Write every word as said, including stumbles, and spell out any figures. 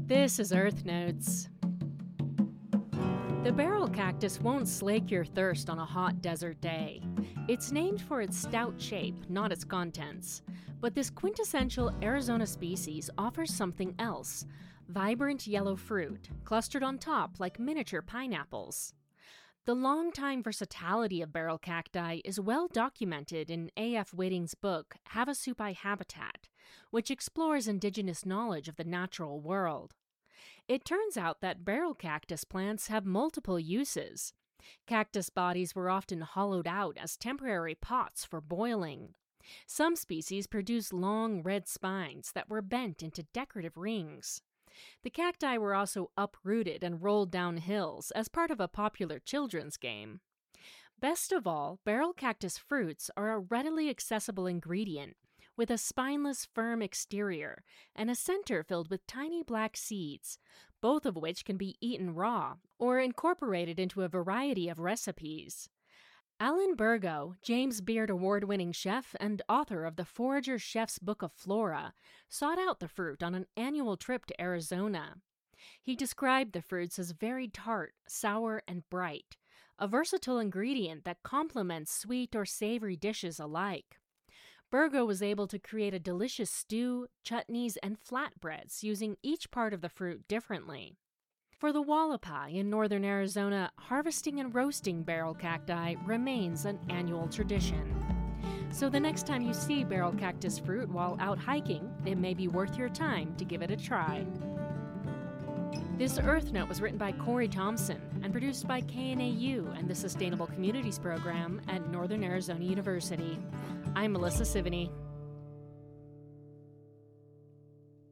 This is Earth Notes. The barrel cactus won't slake your thirst on a hot desert day. It's named for its stout shape, not its contents. But this quintessential Arizona species offers something else: vibrant yellow fruit, clustered on top like miniature pineapples. The long-time versatility of barrel cacti is well documented in A F Whiting's book Havasupai Habitat, which explores indigenous knowledge of the natural world. It turns out that barrel cactus plants have multiple uses. Cactus bodies were often hollowed out as temporary pots for boiling. Some species produce long red spines that were bent into decorative rings. The cacti were also uprooted and rolled down hills as part of a popular children's game. Best of all, barrel cactus fruits are a readily accessible ingredient, with a spineless, firm exterior and a center filled with tiny black seeds, both of which can be eaten raw or incorporated into a variety of recipes. Alan Burgo, James Beard Award-winning chef and author of the Forager Chef's Book of Flora, sought out the fruit on an annual trip to Arizona. He described the fruits as very tart, sour, and bright, a versatile ingredient that complements sweet or savory dishes alike. Burgo was able to create a delicious stew, chutneys, and flatbreads using each part of the fruit differently. For the Hualapai in northern Arizona, harvesting and roasting barrel cacti remains an annual tradition. So the next time you see barrel cactus fruit while out hiking, it may be worth your time to give it a try. This Earth Note was written by Corey Thompson and produced by K N A U and the Sustainable Communities Program at Northern Arizona University. I'm Melissa Sivany.